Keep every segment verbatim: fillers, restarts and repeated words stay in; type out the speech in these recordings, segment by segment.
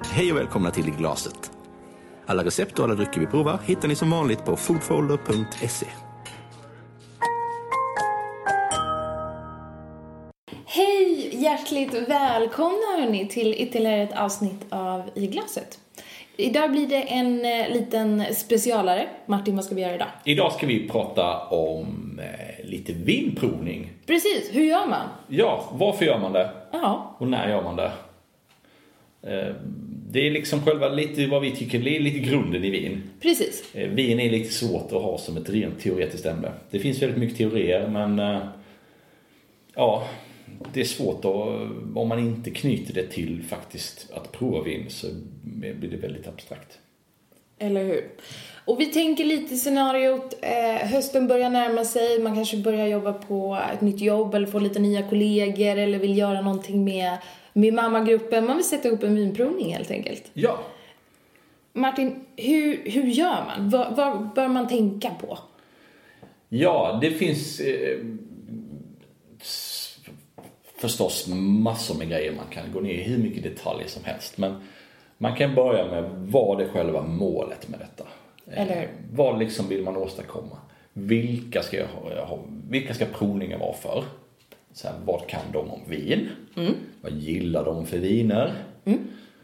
Hej och välkomna till I glaset. Alla recept och alla drycker vi provar hittar ni som vanligt på foodfolder punkt se. Hej! Hjärtligt välkomna hörni till ytterligare ett avsnitt av I glaset. Idag blir det en eh, liten specialare. Martin, vad ska vi göra idag? Idag ska vi prata om eh, lite vinprovning. Precis, hur gör man? Ja, varför gör man det? Ja. Och när gör man det? Eh, det är liksom själva lite vad vi tycker är lite grunden i vin. Precis. Eh, vin är lite svårt att ha som ett rent teoretiskt ämne. Det finns väldigt mycket teorier, men eh, ja, det är svårt att, om man inte knyter det till faktiskt att prova vin, så blir det väldigt abstrakt. Eller hur? Och vi tänker lite scenariot, eh, hösten börjar närma sig, man kanske börjar jobba på ett nytt jobb eller få lite nya kollegor eller vill göra någonting med, med mammagruppen. Man vill sätta upp en vinprovning helt enkelt. Ja. Martin, hur, hur gör man? Vad, vad bör man tänka på? Ja, det finns eh, förstås massor med grejer. Man kan gå ner i hur mycket detaljer som helst. Men man kan börja med vad är själva målet med detta. Eller hur? Eh, vad liksom vill man åstadkomma? Vilka ska, jag ha, vilka ska provningen vara för? Så här, vad kan de om vin? Mm. Vad gillar de för viner? Mm.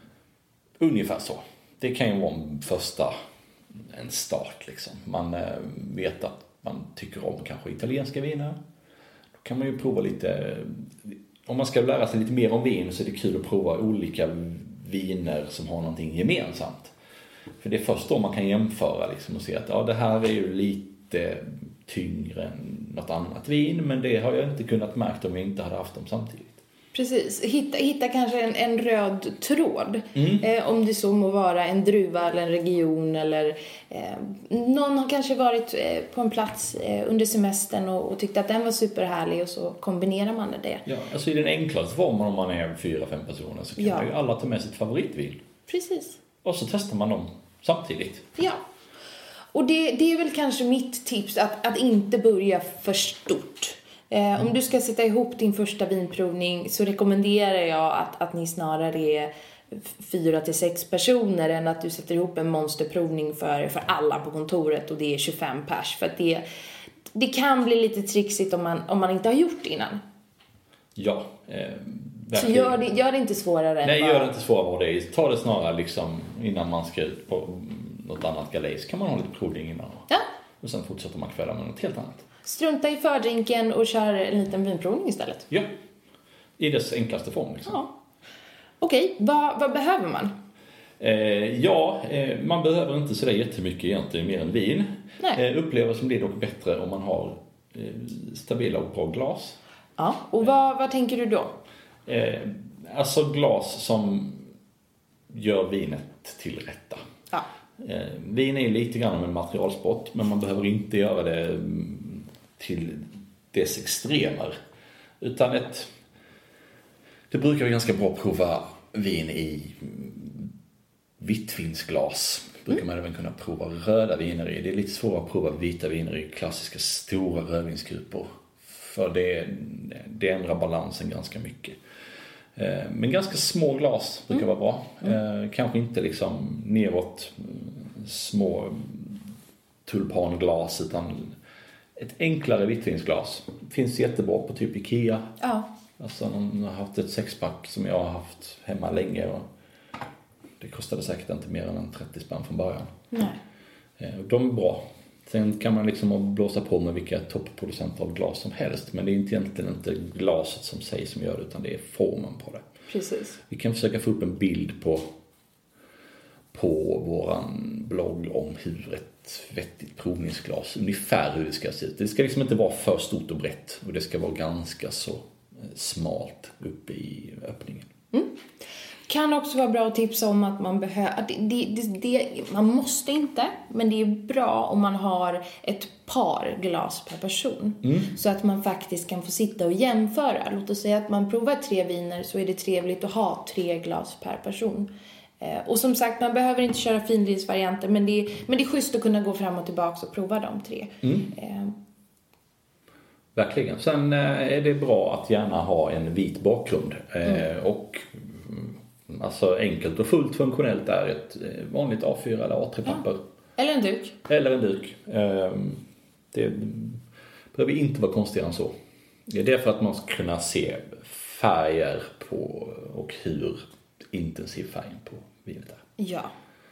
Ungefär så. Det kan ju vara en första en start. Liksom. Man eh, vet att man tycker om kanske italienska viner. Då kan man ju prova lite. Om man ska lära sig lite mer om vin, så är det kul att prova olika viner som har någonting gemensamt. För det är först då man kan jämföra liksom, och se att ja, det här är ju lite tyngre än något annat vin, men det har jag inte kunnat märka om jag inte hade haft dem samtidigt. Precis, hitta, hitta kanske en, en röd tråd. Mm. Eh, om det så må vara en druva eller en region. Eller, eh, någon har kanske varit eh, på en plats eh, under semestern och, och tyckte att den var superhärlig, och så kombinerar man det. Ja, alltså i den enklaste formen, om man är fyra, fem personer, så kan ja. ju alla ta med sitt favoritvin. Precis. Och så testar man dem samtidigt. Ja. Och det, det är väl kanske mitt tips, att, att inte börja för stort. Eh, om du ska sätta ihop din första vinprovning, så rekommenderar jag att, att ni snarare är fyra till sex personer än att du sätter ihop en monsterprovning för, för alla på kontoret och det är tjugofem pers. För att det, det kan bli lite trixigt om man, om man inte har gjort det innan. Ja. Eh, så gör det, gör det inte svårare än Nej, vad... gör det inte svårare vad det är. Ta det snarare liksom innan man ska ut på något annat galej, så kan man ha lite provning innan. Ja. Och sen fortsätter man kvällen med något helt annat. Strunta i fördrinken och kör en liten vinprovning istället. Ja, i dess enklaste form. Liksom. Ja. Okej, okay. vad, vad behöver man? Eh, ja, eh, man behöver inte så där jättemycket egentligen mer än vin. Eh, upplevelsen blir dock bättre om man har eh, stabila och bra glas. Ja, och vad, vad tänker du då? Eh, alltså glas som gör vinet till rätta. Ja. Eh, vin är lite grann med materialsport, men man behöver inte göra det till dess extremer. Utan ett, det brukar vara ganska bra att prova vin i vittvinsglas. Brukar man även kunna prova röda viner i. Det är lite svårare att prova vita viner i klassiska stora rödvinsgrupper. För det, det ändrar balansen ganska mycket. Men ganska små glas brukar vara bra. Mm. Kanske inte liksom neråt små tulpanglas, utan ett enklare vittvinsglas. Finns jättebra på typ Ikea. Ja. Alltså de har haft ett sexpack som jag har haft hemma länge. Och det kostade säkert inte mer än en trettio spänn från början. Nej. De är bra. Sen kan man liksom blåsa på med vilka toppproducenter av glas som helst. Men det är inte egentligen inte glaset som sägs som gör det, utan det är formen på det. Precis. Vi kan försöka få upp en bild på, på våran blogg om hur ett vettigt provningsglas, ungefär hur det ska se ut. Det ska liksom inte vara för stort och brett, och det ska vara ganska så smalt uppe i öppningen. Mm. Kan också vara bra att tipsa om att man behöver, det, det, det, man måste inte, men det är bra om man har ett par glas per person. Mm. Så att man faktiskt kan få sitta och jämföra. Låt oss säga att man provar tre viner, så är det trevligt att ha tre glas per person. Eh, och som sagt, man behöver inte köra finlinsvarianter, men det, är, men det är schysst att kunna gå fram och tillbaka och prova de tre. Mm. Eh. Verkligen. Sen är det bra att gärna ha en vit bakgrund. Mm. Eh, och alltså enkelt och fullt funktionellt är ett vanligt A fyra eller A tre papper. Ja. Eller en duk. Eller en duk. Det behöver inte vara konstigare än så. Det är för att man ska kunna se färger på och hur intensiv färgen på vinet är. Ja.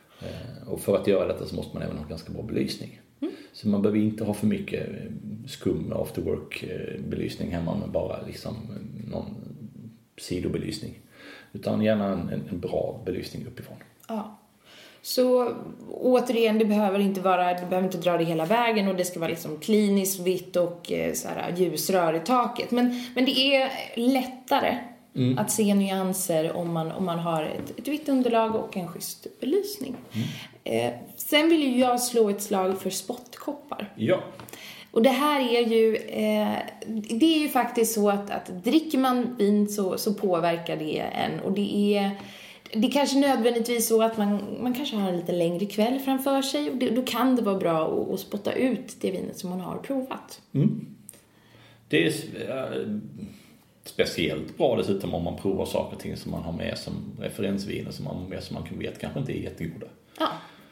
Och för att göra detta så måste man även ha ganska bra belysning. Mm. Så man behöver inte ha för mycket skum after work belysning hemma med bara liksom någon sidobelysning. Utan gärna en, en bra belysning uppifrån. Ja. Så återigen, det behöver inte vara, du behöver inte dra det hela vägen och det ska vara liksom kliniskt vitt och så här, ljusrör i taket. Men, men det är lättare mm. att se nyanser om man, om man har ett, ett vitt underlag och en schysst belysning. Mm. Eh, sen vill ju jag slå ett slag för spottkoppar. Ja. Och det här är ju, eh, det är ju faktiskt så att, att dricker man vin så, så påverkar det en. Och det är, det är kanske nödvändigtvis så att man, man kanske har en lite längre kväll framför sig. Och det, då kan det vara bra att, att spotta ut det vinet som man har provat. Mm. Det är äh, speciellt bra dessutom om man provar saker och ting som man har med som referensviner som man har med som man kan vet kanske inte är jättegoda. Ja.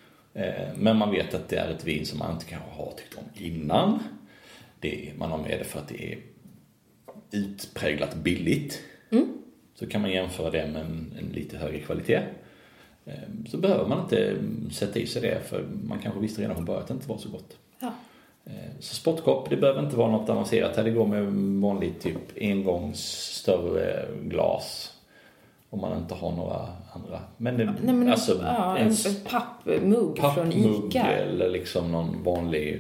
Men man vet att det är ett vin som man inte kanske har tyckt om innan. Det, man har med det för att det är utpräglat billigt. Mm. Så kan man jämföra det med en, en lite högre kvalitet. Så behöver man inte sätta i sig det för man kanske visste redan från början att det inte var så gott. Ja. Så spottkopp, det behöver inte vara något avancerat. Det går med vanligt typ engångs större glas. Om man inte har några andra. Men, det, Nej, men alltså ja, en, en pappmugg från Ica. Eller liksom någon vanlig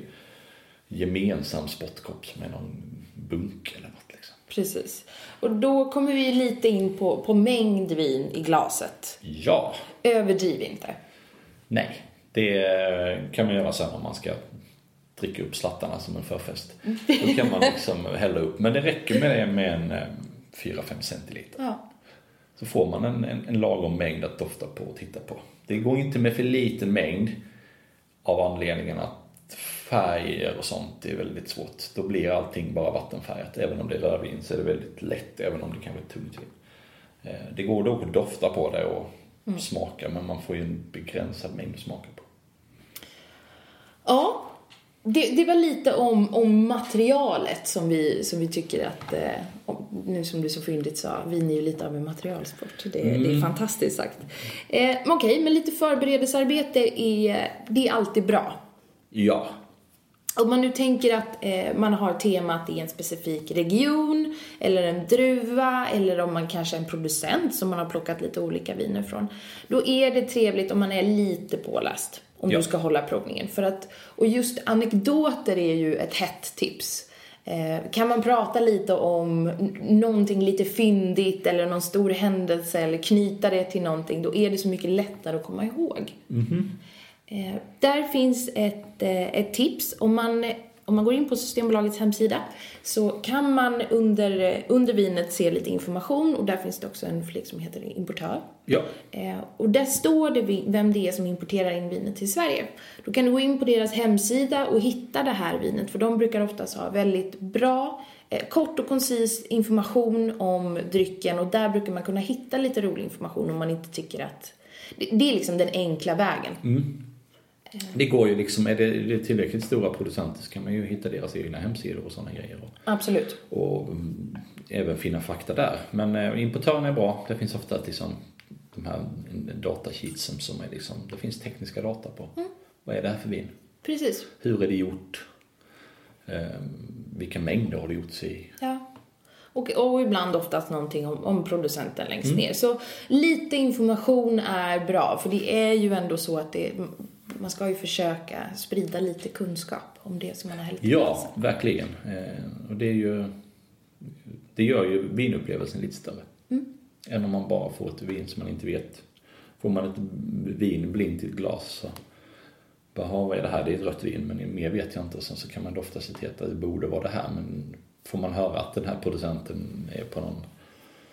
gemensam spottkopp med någon bunk eller något liksom. Precis. Och då kommer vi lite in på, på mängd vin i glaset. Ja. Överdriv inte. Nej, det kan man göra sen om man ska dricka upp slattarna som en förfest. Då kan man liksom hälla upp. Men det räcker med det med en fyra till fem centiliter. Ja. Så får man en, en, en lagom mängd att dofta på och titta på. Det går inte med för liten mängd av anledningen att färger och sånt är väldigt svårt. Då blir allting bara vattenfärgat. Även om det är rödvin så är det väldigt lätt, även om det kan vara tunt vin. Det går dock att dofta på det och mm. smaka, men man får ju en begränsad mängd att smaka på. Ja, det, det var lite om, om materialet som vi, som vi tycker att, eh, nu som du så fyndigt sa, vin är ju lite av en materialsport. Det, mm. det är fantastiskt sagt. Eh, Okej, okay, men lite förberedelsearbete är, det är alltid bra. Ja. Om man nu tänker att eh, man har temat i en specifik region eller en druva eller om man kanske är en producent som man har plockat lite olika viner från, då är det trevligt om man är lite påläst om ja. du ska hålla provningen. För att, och just anekdoter är ju ett hett tips. Eh, kan man prata lite om n- någonting lite fyndigt eller någon stor händelse eller knyta det till någonting, då är det så mycket lättare att komma ihåg. Mm-hmm. Eh, där finns ett, eh, ett tips. Om man, om man går in på Systembolagets hemsida så kan man under, under vinet se lite information. Och där finns det också en flik som heter importör. Ja. Eh, och där står det vem det är som importerar in vinet till Sverige. Då kan du gå in på deras hemsida och hitta det här vinet. För de brukar oftast ha väldigt bra, eh, kort och koncis information om drycken. Och där brukar man kunna hitta lite rolig information om man inte tycker att... Det, det är liksom den enkla vägen. Mm. Det går ju liksom, är det, är det tillräckligt stora producenter så kan man ju hitta deras egna hemsidor och sådana grejer. Och, Absolut. Och um, även finna fakta där. Men eh, importören är bra. Det finns ofta liksom de här datasheetsen som är liksom, det finns tekniska data på. Mm. Vad är det här för vin? Precis. Hur är det gjort? Eh, vilka mängder har det gjorts i? Ja. Och, och ibland oftast någonting om, om producenten längst mm. ner. Så lite information är bra. För det är ju ändå så att det, man ska ju försöka sprida lite kunskap om det som man har hällt i. Ja, verkligen. Eh, och det är ju, det gör ju vinupplevelsen lite större. Mm. Än om man bara får ett vin som man inte vet. Får man ett vin blint i ett glas så bara, vad är det här? Det är ett rött vin, men mer vet jag inte. Och sen så kan man dofta sig till att det borde vara det här, men får man höra att den här producenten är på någon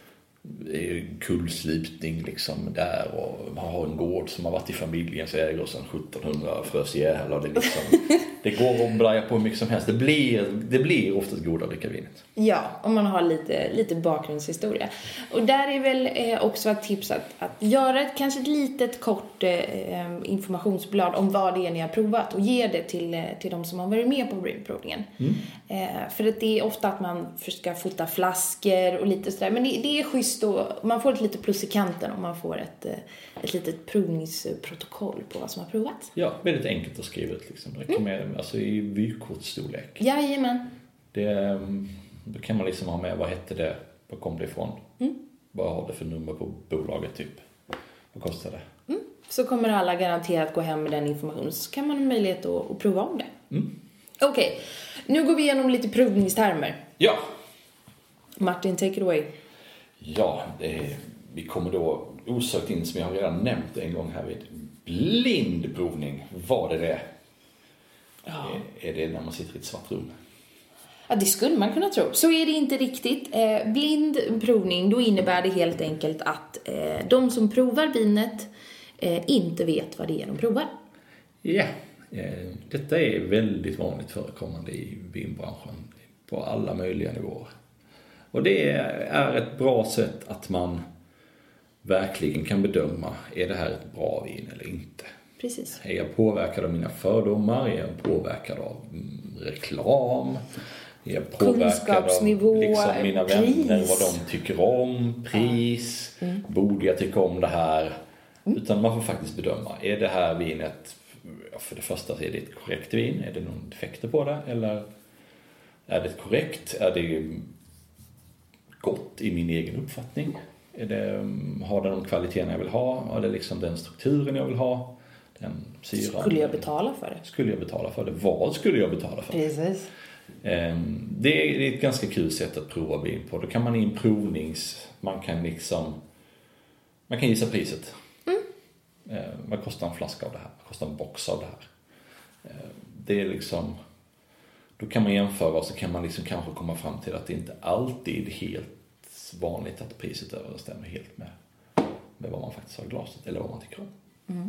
kullslipning liksom där, och man har en gård som har varit i familjens ägor sedan sjuttonhundra, frös ihjäl, och det liksom det går att blaja på hur mycket som helst. Det blir, det blir oftast goda dricka vinet. Ja, om man har lite, lite bakgrundshistoria. Och där är väl eh, också ett tips att, att göra ett, kanske ett litet kort eh, informationsblad om vad det är ni har provat och ge det till, eh, till de som har varit med på vinprovningen. Mm. Eh, för att det är ofta att man ska fota flaskor och lite sådär. Men det, det är schysst och man får ett lite plus i kanten om man får ett, ett litet provningsprotokoll på vad som har provats. Ja, väldigt enkelt att skriva ut liksom. Mm. Alltså i vykortsstorlek. Jajamän. Det, då kan man liksom ha med, vad hette det, vad kom det ifrån? Mm. Vad har det för nummer på bolaget typ? Vad kostar det? Mm. Så kommer alla garanterat gå hem med den informationen, så kan man ha möjlighet att, att prova om det. Mm. Okej, okay. Nu går vi igenom lite provningstermer. Ja. Martin, take it away. Ja, det är, vi kommer då osökt in, som jag har redan nämnt en gång här, vid blindprovning. Vad är det? Ja. Är, är det när man sitter i ett svart rum? Ja, det skulle man kunna tro. Så är det inte riktigt. Eh, blindprovning, då innebär det helt enkelt att eh, de som provar vinet eh, inte vet vad det är de provar. Ja, eh, detta är väldigt vanligt förekommande i vinbranschen på alla möjliga nivåer. Och det är ett bra sätt att man verkligen kan bedöma, är det här ett bra vin eller inte? Precis. Är jag påverkad av mina fördomar? Är jag påverkad av reklam? Är jag påverkad av liksom mina pris. vänner, vad de tycker om? Pris? Ja. Mm. Borde jag tycka om det här? Mm. Utan man får faktiskt bedöma, är det här vinet, för det första, är det ett korrekt vin? Är det någon defekter på det? Eller är det korrekt? Är det gott i min egen uppfattning? Är det, har det de kvaliteterna jag vill ha? Har det liksom den strukturen jag vill ha? Den syran? Skulle jag betala för det? Skulle jag betala för det? Vad skulle jag betala för det? Precis. Det är ett ganska kul sätt att prova vin på. Då kan man i en provnings... Man kan liksom... Man kan gissa priset. Mm. Vad kostar en flaska av det här? Vad kostar en box av det här? Det är liksom... Då kan man jämföra, och så kan man liksom kanske komma fram till att det inte alltid är helt vanligt att priset överensstämmer helt med, med vad man faktiskt har i glaset eller vad man tycker om. Mm.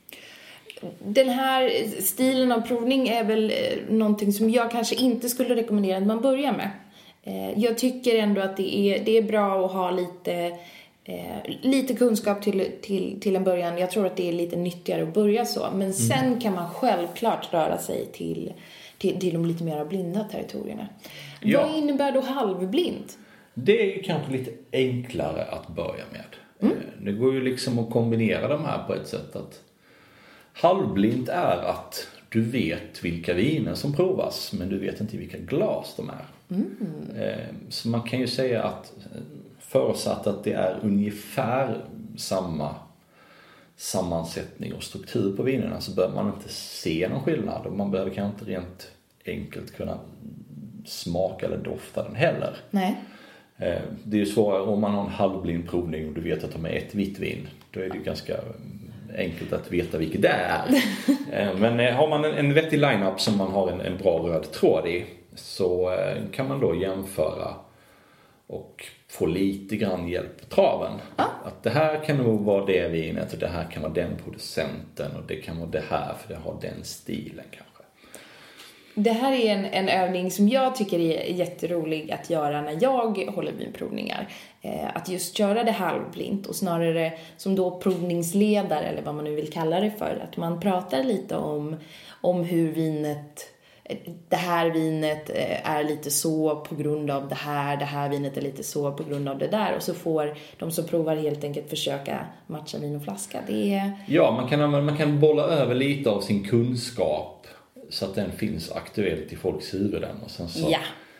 Den här stilen av provning är väl någonting som jag kanske inte skulle rekommendera att man börjar med. Jag tycker ändå att det är, det är bra att ha lite, lite kunskap till, till, till en början. Jag tror att det är lite nyttigare att börja så. Men sen mm. kan man självklart röra sig till, till, till de lite mer blinda territorierna. Ja. Vad innebär då halvblind? Det är kanske lite enklare att börja med. Mm. Det går ju liksom att kombinera de här på ett sätt att halvblind är att du vet vilka viner som provas, men du vet inte vilka glas de är. Mm. Så man kan ju säga att förutsatt att det är ungefär samma sammansättning och struktur på vinerna, så behöver man inte se någon skillnad, och man behöver kanske inte rent enkelt kunna smaka eller dofta den heller. Nej. Det är ju svårare om man har en halvblind provning och du vet att de är ett vitt vin. Då är det ju ganska enkelt att veta vilket det är. Men har man en vettig line-up som man har en, en bra röd tråd i, så kan man då jämföra och få lite grann hjälp på traven. Ja. Att det här kan nog vara det vinet, och det här kan vara den producenten, och det kan vara det här för det har den stilen kanske. Det här är en, en övning som jag tycker är jätterolig att göra när jag håller vinprovningar. Eh, att just göra det halvblint, och snarare som då provningsledare, eller vad man nu vill kalla det för. Att man pratar lite om, om hur vinet, det här vinet är lite så på grund av det här. Det här vinet är lite så på grund av det där. Och så får de som provar helt enkelt försöka matcha vin och flaska. Det är... Ja, man kan, man kan bolla över lite av sin kunskap så att den finns aktuellt i folks huvuden, och sen så, ja.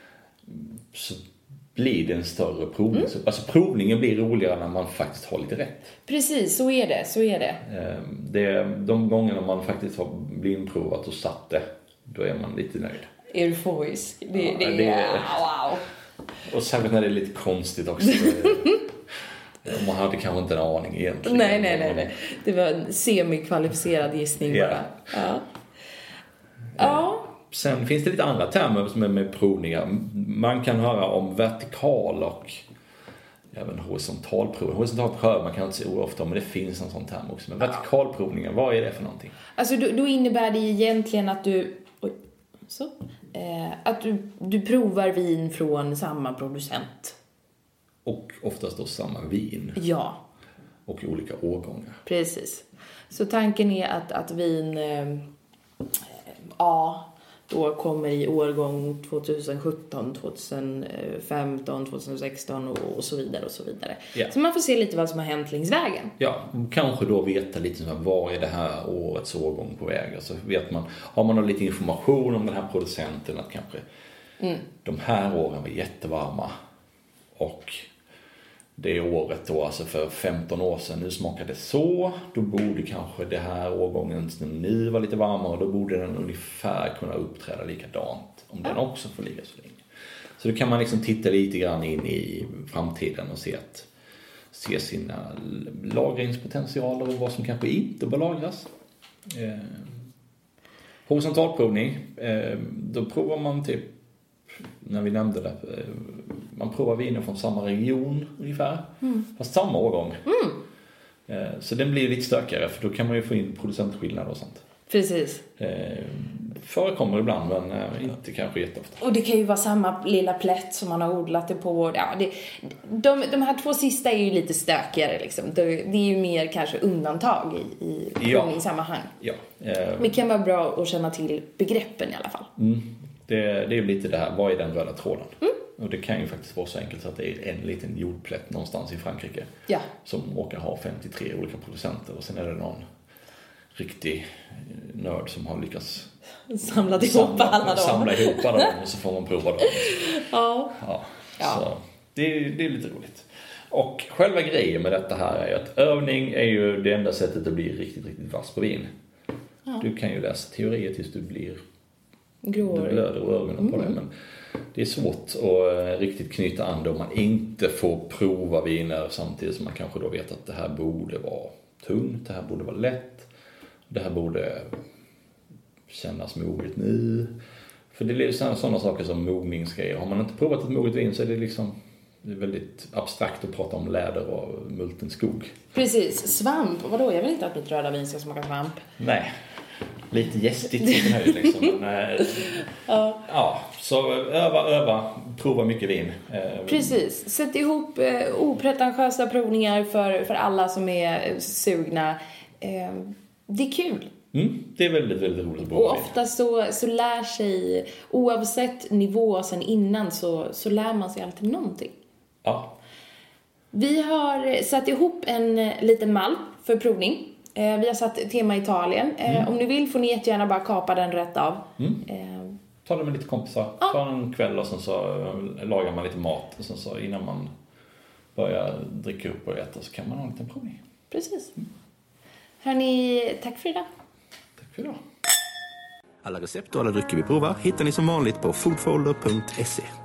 så blir det en större provning. Mm. Alltså provningen blir roligare när man faktiskt har lite rätt. Precis, så är det, så är det. det de gångerna man faktiskt har blindprovat och satt det, då är man lite nöjd. Euforisk. Det, ja, det, det är wow. Och särskilt när det är lite konstigt också. Man hade kanske inte en aning egentligen. Nej, nej, nej. nej. Det var en semikvalificerad gissning ja. bara. Ja. Ja. Sen finns det lite andra termer som är med provningar. Man kan höra om vertikal och även horisontalprov. Horisontalprov man kan inte se ofta, men det finns en sån term också. Men vertikalprovningar, vad är det för någonting? Alltså då, då innebär det egentligen att du... Oj, så. Eh, att du, du provar vin från samma producent. Och oftast då samma vin. Ja. Och olika årgångar. Precis. Så tanken är att, att vin eh, A då kommer i årgång tjugosjutton, tjugofemton, tjugosexton och, och så vidare och så vidare. Yeah. Så man får se lite vad som har hänt längs vägen. Ja, kanske då veta lite så här, vad är det här årets årgång på väg. Så vet man, har man då lite information om den här producenten att kanske mm. de här åren var jättevarma och det året då, alltså för femton år sedan, nu smakade det så, då borde kanske det här årgången nu var lite varmare och då borde den ungefär kunna uppträda likadant om den också får ligga så länge. Så då kan man liksom titta lite grann in i framtiden och se, att, se sina lagringspotentialer och vad som kanske inte bör lagras. Eh, horisontalprovning, eh, då provar man typ, när vi nämnde det, man provar viner från samma region ungefär, mm. fast samma årgång. Mm. Så den blir lite stökigare, för då kan man ju få in producentskillnader och sånt. Precis. Förekommer ibland, men inte kanske jätteofta. Och det kan ju vara samma lilla plätt som man har odlat det på. Ja, det, de, de här två sista är ju lite stökigare liksom. Det, det är ju mer kanske undantag i, i ja. sammanhang. Ja. Men det kan vara bra att känna till begreppen i alla fall. Mm. Det, det är ju lite det här, vad är den röda tråden? Mm. Och det kan ju faktiskt vara så enkelt så att det är en liten jordplätt någonstans i Frankrike. Ja. Som råkar ha femtiotre olika producenter. Och sen är det någon riktig nörd som har lyckats samla ihop samla, alla dem. Samla ihop alla dem och så får man prova dem. Ja. Ja, ja. Så det, det är lite roligt. Och själva grejen med detta här är att övning är ju det enda sättet att bli riktigt, riktigt vass på vin. Ja. Du kan ju läsa teorier tills du blir Grå. Du blöder och ögonen mm. på det, men det är svårt att riktigt knyta an då man inte får prova viner samtidigt som man kanske då vet att det här borde vara tungt, det här borde vara lätt, det här borde kännas moget nu. För det är sådana, sådana saker som mogningsgrejer. Har man inte provat ett moget vin så är det liksom det är väldigt abstrakt att prata om läder och multen skog. Precis, svamp, vadå? Jag vill inte att mitt röda vin ska smaka svamp. Nej. Lite gästigt nu liksom. Men, ja. ja, så öva, öva, prova mycket vin. Precis, sätt ihop eh, opretentiösa provningar för, för alla som är sugna. Eh, det är kul. Mm, det är väldigt, väldigt roligt. Och ofta så, så lär sig, oavsett nivå sen innan, så, så lär man sig alltid någonting. Ja. Vi har satt ihop en liten mall för provning. Eh, vi har satt tema Italien. Eh, mm. Om ni vill får ni jättegärna bara kapa den rätt av. Mm. Eh. Ta det med lite kompisar. Ja. Ta en kväll och sen så lagar man lite mat. Och sen så innan man börjar dricka upp och äta så kan man ha en liten provning. Precis. Mm. Hörrni, tack för idag. Tack för idag. Alla recept och alla drycker vi provar hittar ni som vanligt på foodfolder punkt se.